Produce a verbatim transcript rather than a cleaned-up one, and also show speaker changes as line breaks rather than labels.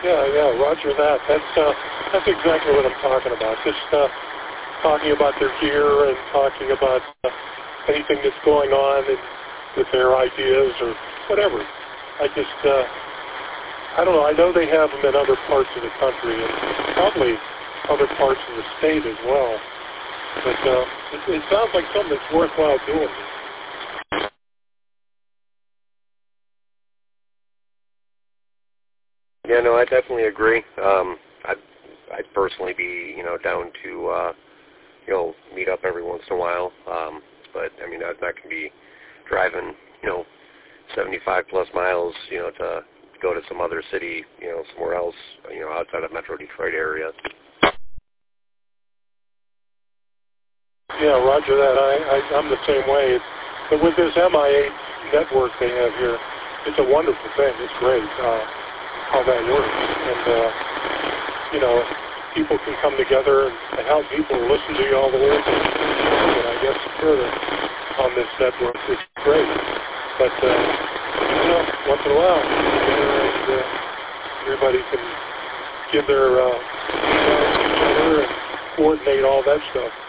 Yeah, yeah, roger that. That's uh, that's exactly what I'm talking about. Just uh, talking about their gear and talking about uh, anything that's going on and with their ideas or whatever. I just, uh, I don't know. I know they have them in other parts of the country and probably other parts of the state as well. But uh, it, it sounds like something that's worthwhile doing.
Yeah, no, I definitely agree. Um, I'd, I'd personally be, you know, down to, uh, you know, meet up every once in a while. Um, but, I mean, that, that can be driving, you know, seventy-five plus miles, you know, to go to some other city, you know, somewhere else, you know, outside of Metro Detroit area.
Yeah, roger that. I, I, I'm the same way. It's, but with this M I eight network they have here, it's a wonderful thing. It's great uh, how that works. And, uh, you know, people can come together and help people listen to you all the way. And I guess further on this network is great. But, uh, you know, once in a while, and, uh, everybody can give their uh, each other and coordinate all that stuff.